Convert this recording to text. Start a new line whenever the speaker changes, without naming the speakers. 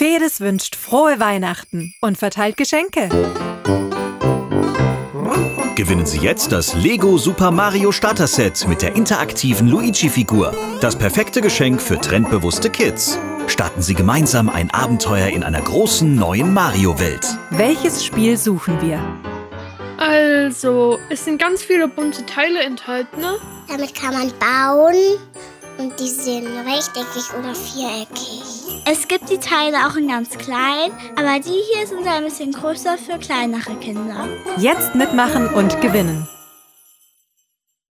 Fedes wünscht frohe Weihnachten und verteilt Geschenke.
Gewinnen Sie jetzt das Lego Super Mario Starter Set mit der interaktiven Luigi-Figur. Das perfekte Geschenk für trendbewusste Kids. Starten Sie gemeinsam ein Abenteuer in einer großen neuen Mario-Welt.
Welches Spiel suchen wir?
Also, es sind ganz viele bunte Teile enthalten, ne?
Damit kann man bauen und die sind rechteckig oder viereckig.
Es gibt die Teile auch in ganz klein, aber die hier sind ein bisschen größer für kleinere Kinder.
Jetzt mitmachen und gewinnen.